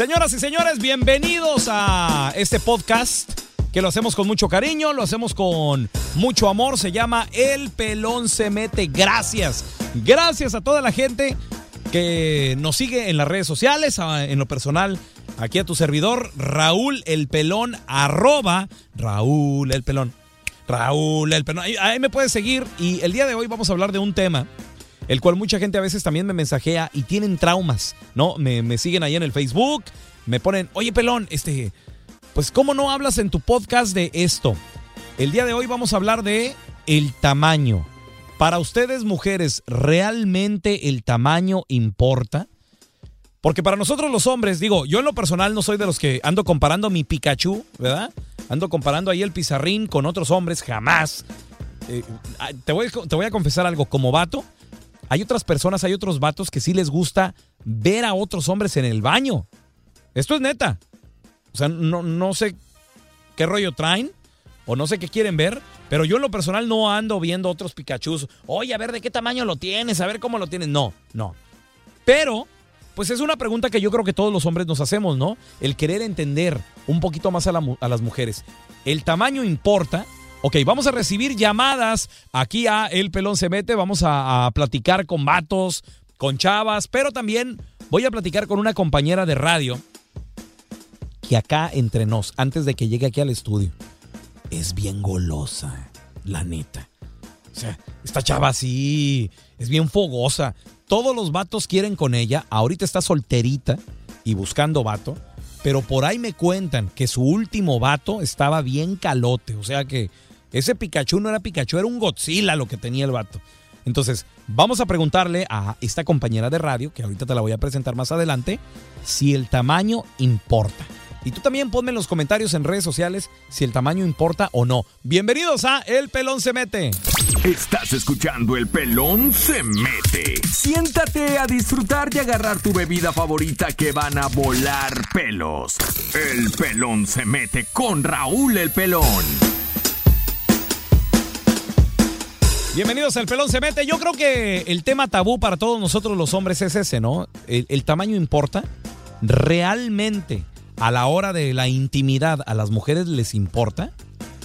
Señoras y señores, bienvenidos a este podcast que lo hacemos con mucho cariño, lo hacemos con mucho amor. Se llama El Pelón se mete. Gracias. Gracias a toda la gente que nos sigue en las redes sociales, en lo personal. Aquí a tu servidor, Raúl El Pelón, @Raúl El Pelón. Raúl El Pelón. Ahí me puedes seguir. Y el día de hoy vamos a hablar de un tema el cual mucha gente a veces también me mensajea y tienen traumas, ¿no? Me siguen ahí en el Facebook, me ponen, oye Pelón, pues ¿cómo no hablas en tu podcast de esto? El día de hoy vamos a hablar de el tamaño. Para ustedes, mujeres, ¿realmente el tamaño importa? Porque para nosotros los hombres, digo, yo en lo personal no soy de los que ando comparando mi Pikachu, ¿verdad? Ando comparando ahí el pizarrín con otros hombres, jamás. Te voy a confesar algo, como vato, hay otras personas, hay otros vatos que sí les gusta ver a otros hombres en el baño. Esto es neta. O sea, no sé qué rollo traen o no sé qué quieren ver, pero yo en lo personal no ando viendo otros Pikachus. Oye, a ver de qué tamaño lo tienes, a ver cómo lo tienes. No. Pero, pues es una pregunta que yo creo que todos los hombres nos hacemos, ¿no? El querer entender un poquito más a las mujeres. ¿El tamaño importa? Ok, vamos a recibir llamadas aquí a El Pelón se mete. Vamos a platicar con vatos, con chavas, pero también voy a platicar con una compañera de radio que acá entre nos, antes de que llegue aquí al estudio, es bien golosa, la neta. O sea, esta chava sí, es bien fogosa. Todos los vatos quieren con ella. Ahorita está solterita y buscando vato, pero por ahí me cuentan que su último vato estaba bien calote. O sea que ese Pikachu no era Pikachu, era un Godzilla lo que tenía el vato. Entonces, vamos a preguntarle a esta compañera de radio, que ahorita te la voy a presentar más adelante, si el tamaño importa. Y tú también ponme en los comentarios en redes sociales si el tamaño importa o no. Bienvenidos a El Pelón se mete. Estás escuchando El Pelón se mete. Siéntate a disfrutar y agarrar tu bebida favorita que van a volar pelos. El Pelón se mete con Raúl El Pelón. Bienvenidos al Pelón se mete. Yo creo que el tema tabú para todos nosotros los hombres es ese, ¿no? ¿El tamaño importa? ¿Realmente a la hora de la intimidad a las mujeres les importa?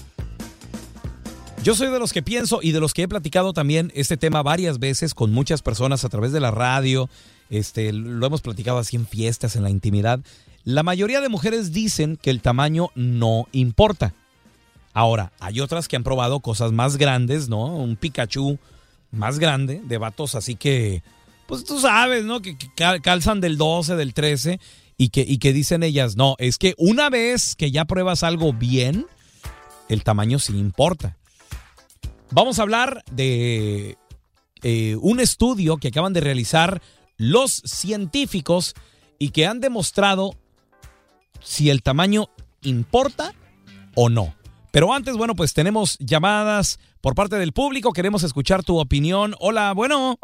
Yo soy de los que pienso y de los que he platicado también este tema varias veces con muchas personas a través de la radio. Lo hemos platicado así en fiestas, en la intimidad. La mayoría de mujeres dicen que el tamaño no importa. Ahora, hay otras que han probado cosas más grandes, ¿no? Un Pikachu más grande, de vatos así que, pues tú sabes, ¿no? Que calzan del 12, del 13 y que dicen ellas, no, es que una vez que ya pruebas algo bien, el tamaño sí importa. Vamos a hablar de un estudio que acaban de realizar los científicos y que han demostrado si el tamaño importa o no. Pero antes, bueno, pues tenemos llamadas por parte del público. Queremos escuchar tu opinión. Hola, bueno.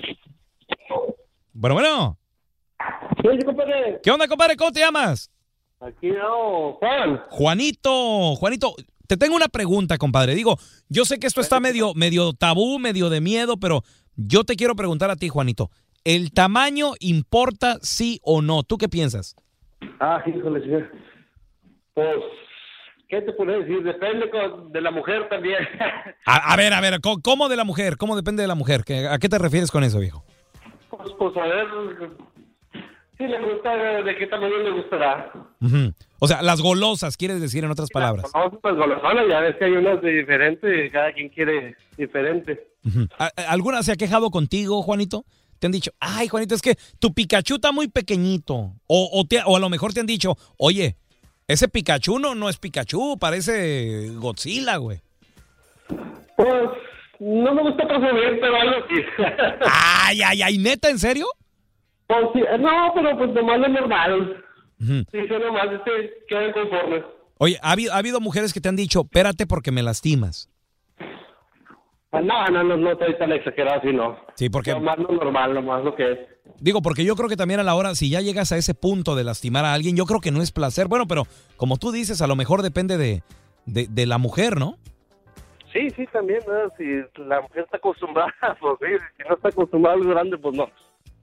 Bueno. Sí, compadre. ¿Qué onda, compadre? ¿Cómo te llamas? Aquí no, Juan. Juanito, te tengo una pregunta, compadre. Digo, yo sé que esto está medio tabú, medio de miedo, pero yo te quiero preguntar a ti, Juanito. ¿El tamaño importa sí o no? ¿Tú qué piensas? Híjole, señor. Pues, ¿qué te puedo decir? Depende de la mujer también. A ver, ¿cómo de la mujer? ¿Cómo depende de la mujer? ¿A qué te refieres con eso, viejo? Pues a ver, si le gusta, ¿de qué tamaño le gustará? Uh-huh. O sea, las golosas, quieres decir en otras palabras. No, pues golosonas, ya ves que hay unas de diferentes, cada quien quiere diferente. Uh-huh. ¿Alguna se ha quejado contigo, Juanito? Te han dicho, ay, Juanito, es que tu Pikachu está muy pequeñito. O a lo mejor te han dicho, oye, ese Pikachu no es Pikachu, parece Godzilla, güey. Pues, no me gusta presumir, pero algo así. Ay, ¿neta, en serio? Pues, sí, no, pero pues nomás lo normal. Uh-huh. Sí, nomás quedan conformes. Oye, ¿ha habido mujeres que te han dicho, espérate porque me lastimas? No estoy tan exagerado así, no. Sí, porque... Nomás lo normal, nomás lo que es. Digo, porque yo creo que también a la hora, si ya llegas a ese punto de lastimar a alguien, yo creo que no es placer. Bueno, pero como tú dices, a lo mejor depende de la mujer, ¿no? Sí, también, ¿no? Si la mujer está acostumbrada, pues sí. Si no está acostumbrada a algo grande, pues no.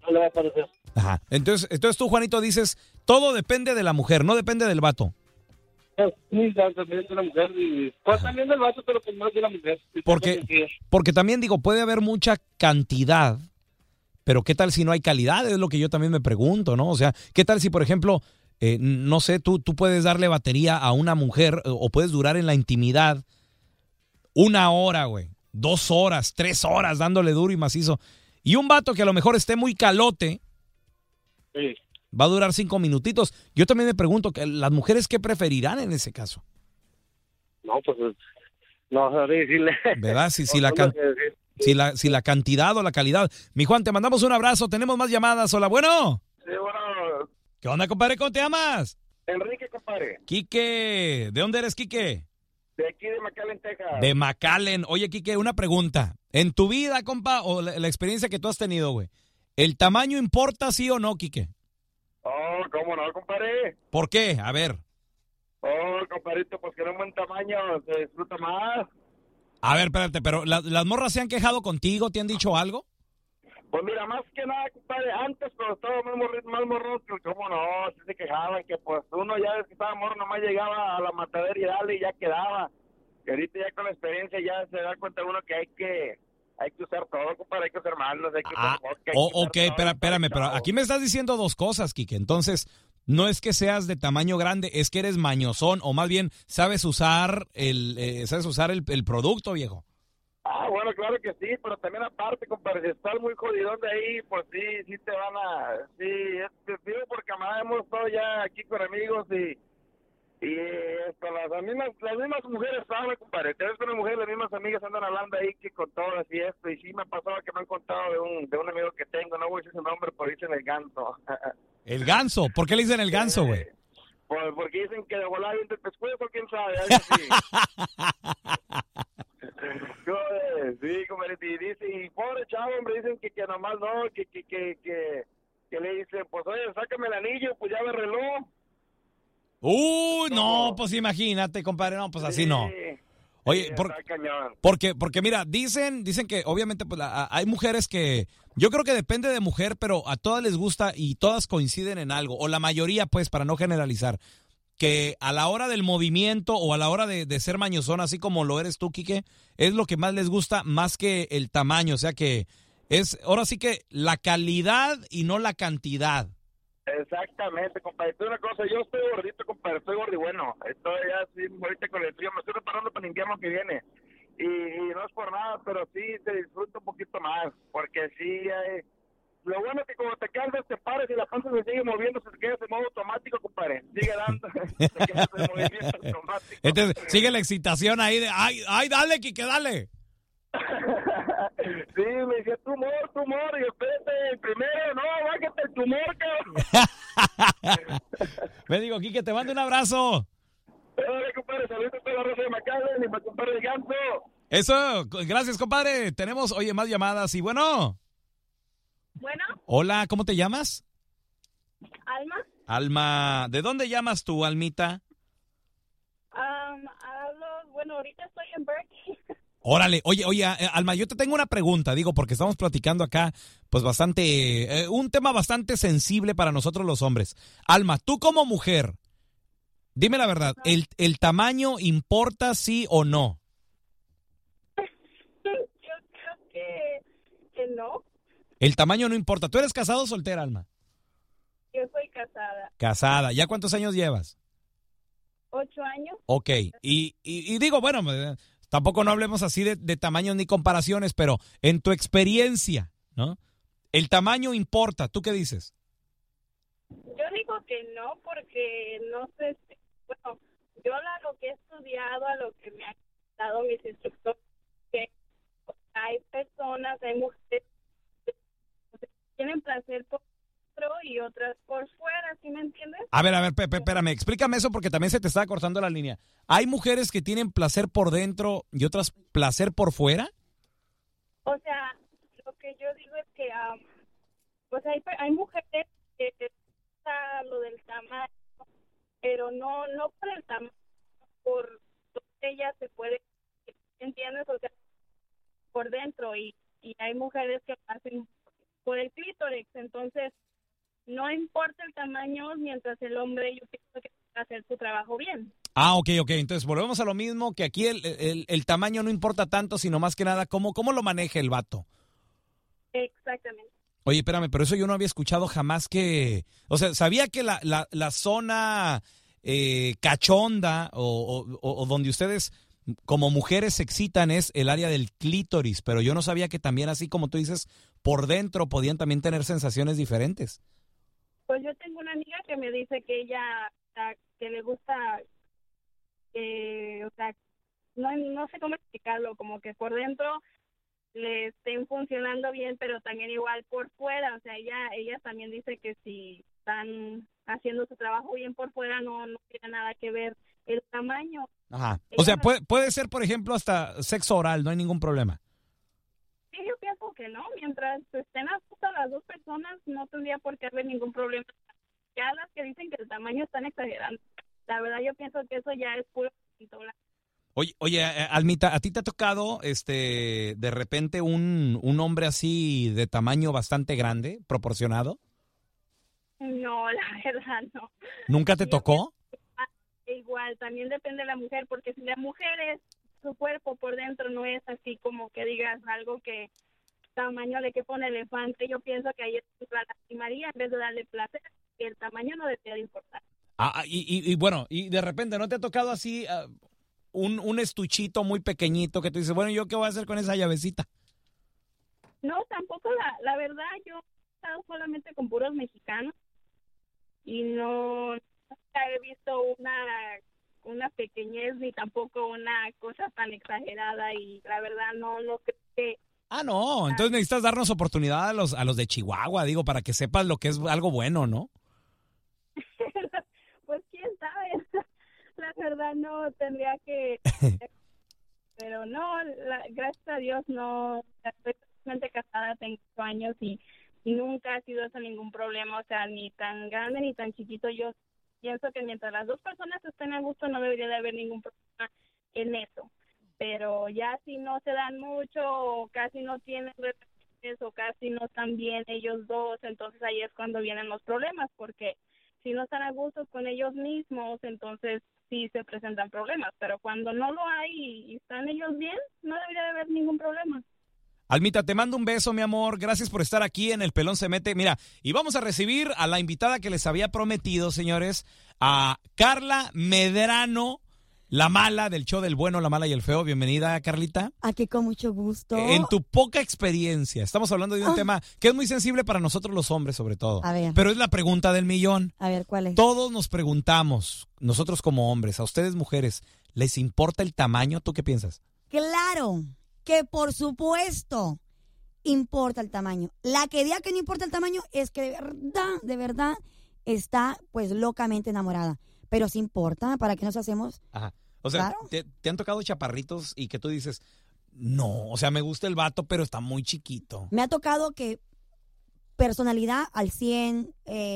no le va a parecer. Ajá. Entonces tú, Juanito, dices, todo depende de la mujer, no depende del vato. Pues, sí, también de la mujer, y pues también del vato, pero pues más de la mujer. Porque también digo, puede haber mucha cantidad, pero ¿qué tal si no hay calidad? Es lo que yo también me pregunto, ¿no? O sea, ¿qué tal si, por ejemplo, no sé, tú puedes darle batería a una mujer o puedes durar en la intimidad 1 hora, güey, 2 horas, 3 horas dándole duro y macizo? Y un vato que a lo mejor esté muy calote, Sí. va a durar 5 minutitos. Yo también me pregunto, ¿las mujeres qué preferirán en ese caso? No, pues, no sabría decirle. ¿Verdad? Si No, la, no can- sé decir. si la cantidad o la calidad. Mi Juan, te mandamos un abrazo. Tenemos más llamadas. Hola, bueno. Sí, bueno, ¿Qué onda, compadre? ¿Cómo te llamas? Enrique, compadre, Quique. ¿De dónde eres, Quique? de aquí de McAllen, Texas. De McAllen. Oye, Quique, una pregunta. En tu vida, compa, o la experiencia que tú has tenido, güey, ¿el tamaño importa, sí o no, Quique? Oh, ¿cómo no, compadre? ¿Por qué? A ver. Oh, compadrito, pues que no es buen tamaño, se disfruta más. A ver, espérate, pero ¿las morras se han quejado contigo? ¿Te han dicho algo? Pues mira, más que nada, compadre, antes cuando estaba más morro, cómo no, sí se quejaban, que pues uno ya desde que estaba morro nomás llegaba a la matadera y dale y ya quedaba. Que ahorita ya con la experiencia ya se da cuenta uno que hay que usar todo, compadre, hay que usar manos, hay que usar vodka, hay que usar Ok, todo, espérame, pero chavo. aquí me estás diciendo dos cosas, Quique. Entonces, no es que seas de tamaño grande, es que eres mañosón, o más bien sabes usar el producto, viejo. Ah, bueno, claro que sí, pero también aparte, compadre, si estás muy jodidón de ahí, pues sí te van a... Sí, te digo por camarada, hemos estado ya aquí con amigos y las mismas mujeres saben, compadre. Te ves con una mujer, las mismas amigas andan hablando ahí que con todas y esto, y sí me ha pasado que me han contado de un amigo que tengo, no voy a decir su nombre, pero dicen el ganso. El ganso, ¿por qué le dicen el ganso, güey? Pues porque dicen que de volar viento el pescuezo, quién sabe, algo así. Sí, compadre, y dice, y pobre chavo, hombre, dicen que nomás no, que le dicen, pues oye, sácame el anillo, pues ya me reloj. No, pues imagínate, compadre, no, pues así no. Oye, Sí, está cañón. porque mira, dicen que obviamente pues hay mujeres que, yo creo que depende de mujer, pero a todas les gusta y todas coinciden en algo, o la mayoría pues, para no generalizar, que a la hora del movimiento o a la hora de ser mañozón, así como lo eres tú, Quique, es lo que más les gusta más que el tamaño, o sea que es, ahora sí que la calidad y no la cantidad. Exactamente, compadre. Una cosa, yo estoy gordito, compadre, estoy gordo y bueno. Estoy ya así, ahorita con el frío, me estoy preparando para el invierno que viene. Y no es por nada, pero sí se disfruta un poquito más, porque sí hay... Lo bueno es que cuando te cansas, te pares y la panza se sigue moviendo, se queda en modo automático, compadre. Sigue dando, se queda en movimiento automático. Entonces, sigue la excitación ahí de, ay, dale, Quique, dale. Sí, me decía, tumor, y espérate, primero, no, bájate el tumor, cabrón. Me digo, Quique, te mando un abrazo. Dale, compadre, saludos a toda la raza de McAllen y para compadre el ganso. Eso, gracias, compadre. Tenemos, oye, más llamadas y bueno. Bueno, Hola, ¿cómo te llamas? Alma, Alma, ¿de dónde llamas tú, Almita? bueno, ahorita estoy en Berkeley. Órale, oye, Alma, yo te tengo una pregunta, digo, porque estamos platicando acá, pues bastante, un tema bastante sensible para nosotros los hombres. Alma, tú como mujer, dime la verdad, ¿el tamaño importa sí o no? Yo creo que no. El tamaño no importa. ¿Tú eres casado o soltera, Alma? Yo soy casada. Casada. ¿Ya cuántos años llevas? 8 años. Ok, y digo, bueno, tampoco no hablemos así de tamaños ni comparaciones, pero en tu experiencia, ¿no? El tamaño importa, ¿tú qué dices? Yo digo que no, porque no sé, bueno, yo lo que he estudiado, a lo que me han dado mis instructores, que hay personas, hay mujeres que tienen placer por dentro y otras por fuera, ¿sí me entiendes? A ver, espérame, explícame eso porque también se te está cortando la línea. ¿Hay mujeres que tienen placer por dentro y otras placer por fuera? O sea, lo que yo digo es que pues hay mujeres que está lo del tamaño, pero no por el tamaño, por ella se puede, ¿entiendes? O sea, por dentro y hay mujeres que hacen por el clítoris. Entonces, no importa el tamaño mientras el hombre, yo pienso que va a hacer su trabajo bien. Ah, ok. Entonces volvemos a lo mismo, que aquí el tamaño no importa tanto, sino más que nada cómo lo maneja el vato. Exactamente. Oye, espérame, pero eso yo no había escuchado jamás que... O sea, sabía que la zona cachonda o donde ustedes como mujeres se excitan es el área del clítoris, pero yo no sabía que también, así como tú dices, por dentro podían también tener sensaciones diferentes. Pues yo tengo una amiga que me dice que ella, que le gusta, o sea, no sé cómo explicarlo, como que por dentro le estén funcionando bien, pero también igual por fuera. O sea, ella también dice que si están haciendo su trabajo bien por fuera, no tiene nada que ver el tamaño. Ajá. O sea, puede ser, por ejemplo, hasta sexo oral, no hay ningún problema. Sí, yo pienso que no. Mientras estén a gusto las dos personas, no tendría por qué haber ningún problema. Ya las que dicen que el tamaño están exagerando. La verdad, yo pienso que eso ya es puro blanco. Oye, Almita, ¿a ti te ha tocado de repente un hombre así de tamaño bastante grande, proporcionado? No, la verdad no. ¿Nunca te tocó? Igual, también depende de la mujer, porque si la mujer su cuerpo por dentro no es así como que digas algo que tamaño le que pone elefante, yo pienso que ahí la lastimaría en vez de darle placer, que el tamaño no debería de importar. Y bueno, y de repente, ¿no te ha tocado así un estuchito muy pequeñito que tú dices, bueno, ¿yo qué voy a hacer con esa llavecita? No, tampoco, la verdad, yo he estado solamente con puros mexicanos y no he visto una pequeñez ni tampoco una cosa tan exagerada, y la verdad no creo que... No, entonces necesitas darnos oportunidad a los de Chihuahua, digo, para que sepas lo que es algo bueno, ¿no? Pues quién sabe, la verdad no tendría que... Pero no, gracias a Dios no, estoy totalmente casada, tengo 8 años y nunca ha sido eso ningún problema, o sea, ni tan grande ni tan chiquito. Yo pienso que mientras las dos personas estén a gusto no debería de haber ningún problema en eso. Pero ya si no se dan mucho o casi no tienen relaciones o casi no están bien ellos dos, entonces ahí es cuando vienen los problemas, porque si no están a gusto con ellos mismos, entonces sí se presentan problemas. Pero cuando no lo hay y están ellos bien, no debería de haber ningún problema. Almita, te mando un beso, mi amor. Gracias por estar aquí en El Pelón se Mete. Mira, y vamos a recibir a la invitada que les había prometido, señores, a Carla Medrano, la mala del show del bueno, la mala y el feo. Bienvenida, Carlita. Aquí con mucho gusto. En tu poca experiencia, estamos hablando de un tema que es muy sensible para nosotros los hombres, sobre todo. A ver. Pero es la pregunta del millón. A ver, ¿cuál es? Todos nos preguntamos, nosotros como hombres, a ustedes mujeres, ¿les importa el tamaño? ¿Tú qué piensas? Claro que por supuesto importa el tamaño. La que diga que no importa el tamaño es que de verdad está pues locamente enamorada. Pero sí importa, ¿para qué nos hacemos? Ajá. O sea, Claro. ¿te han tocado chaparritos y que tú dices, no, o sea, me gusta el vato, pero está muy chiquito? Me ha tocado que personalidad al 100,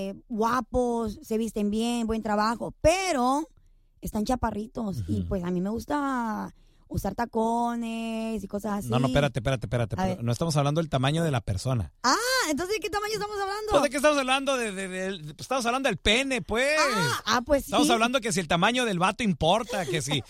guapos, se visten bien, buen trabajo, pero están chaparritos. Y pues a mí me gusta usar tacones y cosas así. No, espérate. Pero no estamos hablando del tamaño de la persona. Entonces, ¿de qué tamaño estamos hablando? Pues, ¿de qué estamos hablando? Estamos hablando del pene, pues. Pues sí. Estamos hablando que si el tamaño del vato importa, que si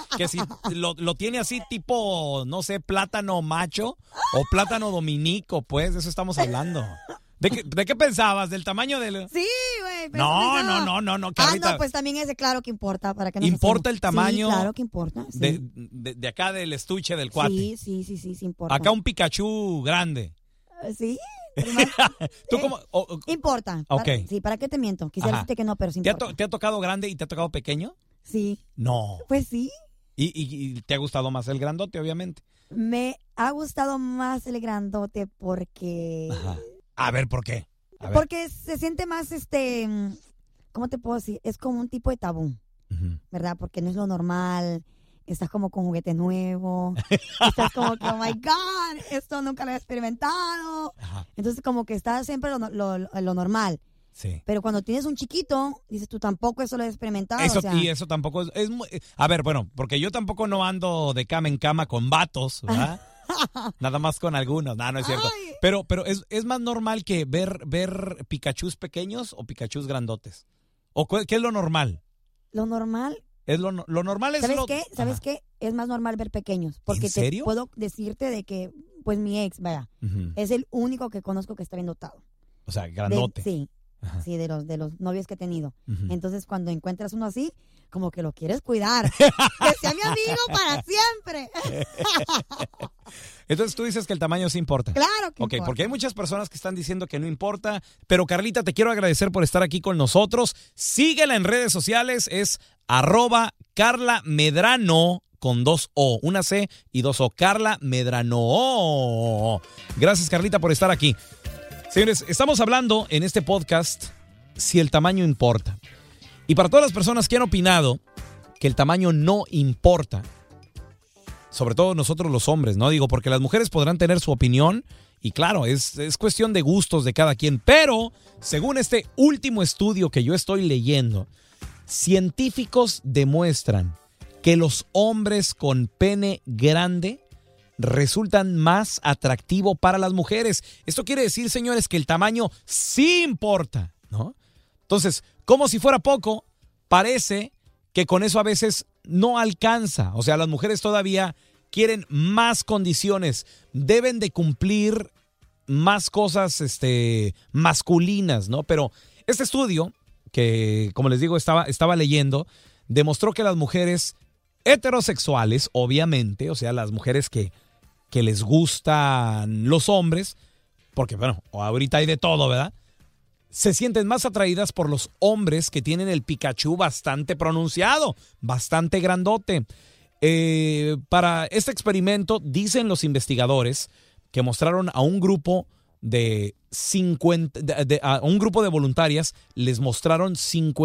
lo tiene así tipo, no sé, plátano macho o plátano dominico, pues, de eso estamos hablando. ¿De qué pensabas? ¿Del tamaño del...? Sí, güey. No, Carlita. No, pues también ese, claro que importa. ¿Para que ¿Importa el tamaño? Sí, claro que importa. Sí. De acá del estuche del cuate. Sí, importa. Acá un Pikachu grande. Sí. ¿Tú cómo? Importa. Ok. ¿Para qué te miento? Quisiera decirte que no, pero sí importa. ¿Te ha tocado grande y te ha tocado pequeño? Sí. No. Pues sí. ¿Y te ha gustado más el grandote, obviamente? Me ha gustado más el grandote porque... Ajá. A ver, ¿por qué? Porque se siente más, ¿cómo te puedo decir? Es como un tipo de tabú, ¿verdad? Porque no es lo normal. Estás como con juguete nuevo. Estás como que, oh my God, esto nunca lo he experimentado. Ajá. Entonces como que está siempre lo normal. Sí. Pero cuando tienes un chiquito, dices tú tampoco eso lo he experimentado. Y eso tampoco es muy, a ver, bueno, porque yo tampoco no ando de cama en cama con vatos, ¿verdad? Nada más con algunos. No es cierto. Ay. Pero es más normal que ver Pikachus pequeños o Pikachus grandotes. ¿O qué es lo normal? Lo normal. Lo normal es ¿Sabes lo... qué? ¿Sabes Ajá. qué? Es más normal ver pequeños. Porque ¿En serio? te puedo decirte de que, pues mi ex, vaya, Ujú. es el único que conozco que está bien dotado. O sea, grandote. Sí, Ajá. sí, de los novios que he tenido. Ujú. Entonces, cuando encuentras uno así, como que lo quieres cuidar. Que sea mi amigo para siempre. Entonces tú dices que el tamaño sí importa. Claro que Ok, importa. porque hay muchas personas que están diciendo que no importa. Pero Carlita, te quiero agradecer por estar aquí con nosotros. Síguela en redes sociales. Es @CarlaMedrano con 2 O. Una C y 2 O. Carla Medrano. Gracias, Carlita, por estar aquí. Señores, estamos hablando en este podcast si el tamaño importa. Y para todas las personas que han opinado que el tamaño no importa, sobre todo nosotros los hombres, ¿no? Digo, porque las mujeres podrán tener su opinión y claro, es cuestión de gustos de cada quien. Pero, según este último estudio que yo estoy leyendo, científicos demuestran que los hombres con pene grande resultan más atractivo para las mujeres. Esto quiere decir, señores, que el tamaño sí importa, ¿no? Entonces, como si fuera poco, parece que con eso a veces no alcanza. O sea, las mujeres todavía quieren más condiciones, deben de cumplir más cosas masculinas, ¿no? Pero este estudio, que como les digo estaba leyendo, demostró que las mujeres heterosexuales, obviamente, o sea, las mujeres que les gustan los hombres, porque bueno, ahorita hay de todo, ¿verdad? Se sienten más atraídas por los hombres que tienen el Pikachu bastante pronunciado, bastante grandote. Para este experimento, dicen los investigadores que mostraron a un grupo de voluntarias, les mostraron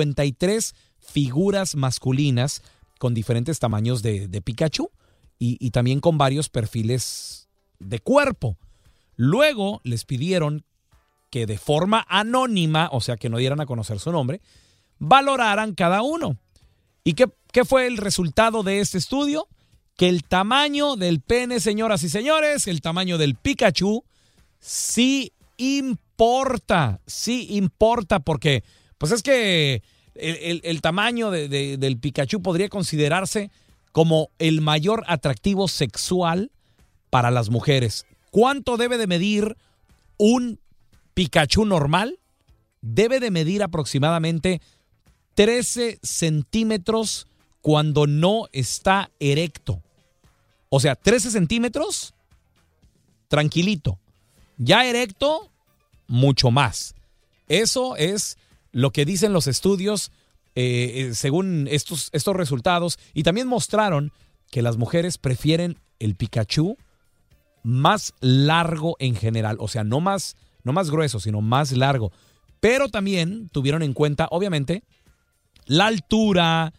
53 figuras masculinas con diferentes tamaños de Pikachu y también con varios perfiles de cuerpo. Luego les pidieron que de forma anónima, o sea, que no dieran a conocer su nombre, valoraran cada uno. ¿Y qué fue el resultado de este estudio? Que el tamaño del pene, señoras y señores, el tamaño del Pikachu, sí importa, porque pues es que el tamaño del Pikachu podría considerarse como el mayor atractivo sexual para las mujeres. ¿Cuánto debe de medir un Pikachu normal? Debe de medir aproximadamente 13 centímetros cuando no está erecto. O sea, 13 centímetros, tranquilito. Ya erecto, mucho más. Eso es lo que dicen los estudios según estos resultados. Y también mostraron que las mujeres prefieren el Pikachu más largo en general. O sea, no más grueso, sino más largo. Pero también tuvieron en cuenta, obviamente, la altura,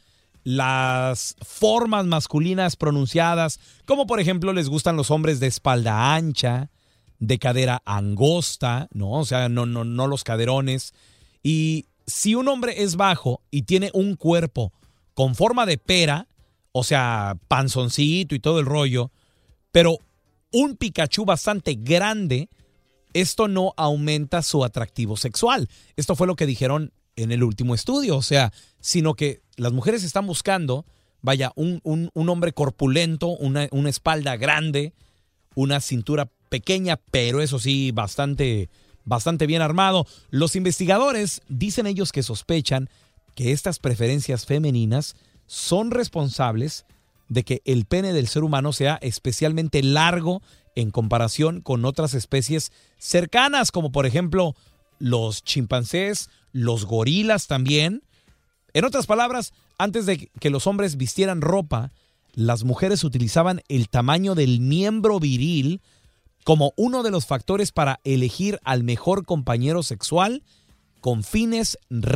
las formas masculinas pronunciadas, como por ejemplo les gustan los hombres de espalda ancha, de cadera angosta, ¿no? O sea, no los caderones. Y si un hombre es bajo y tiene un cuerpo con forma de pera, o sea, panzoncito y todo el rollo, pero un Pikachu bastante grande, esto no aumenta su atractivo sexual. Esto fue lo que dijeron en el último estudio, o sea, sino que las mujeres están buscando, vaya, un hombre corpulento, una espalda grande, una cintura pequeña, pero eso sí, bastante bien armado. Los investigadores dicen ellos que sospechan que estas preferencias femeninas son responsables de que el pene del ser humano sea especialmente largo en comparación con otras especies cercanas, como por ejemplo los chimpancés, los gorilas también. En otras palabras, antes de que los hombres vistieran ropa, las mujeres utilizaban el tamaño del miembro viril como uno de los factores para elegir al mejor compañero sexual con fines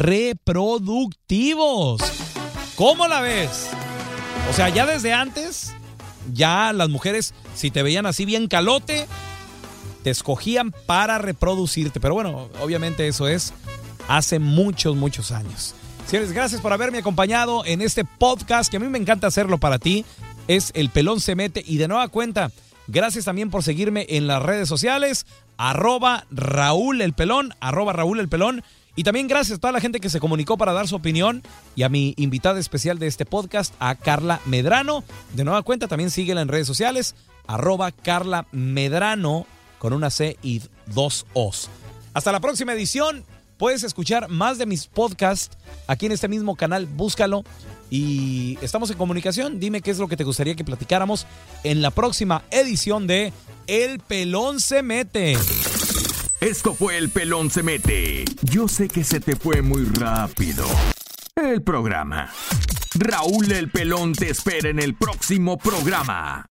reproductivos. ¿Cómo la ves? O sea, ya desde antes, ya las mujeres, si te veían así bien calote, te escogían para reproducirte. Pero bueno, obviamente eso es hace muchos años. Señores, gracias por haberme acompañado en este podcast, que a mí me encanta hacerlo para ti. Es El Pelón se Mete, y de nueva cuenta, Gracias también por seguirme en las redes sociales, @Raúl el Pelón. Y también gracias a toda la gente que se comunicó para dar su opinión y a mi invitada especial de este podcast, a Carla Medrano. De nueva cuenta, también síguela en redes sociales, @Carla Medrano, con una C y 2 O's. Hasta la próxima edición. Puedes escuchar más de mis podcasts aquí en este mismo canal, búscalo. Y estamos en comunicación. Dime qué es lo que te gustaría que platicáramos en la próxima edición de El Pelón se Mete. Esto fue El Pelón se Mete. Yo sé que se te fue muy rápido el programa. Raúl el Pelón te espera en el próximo programa.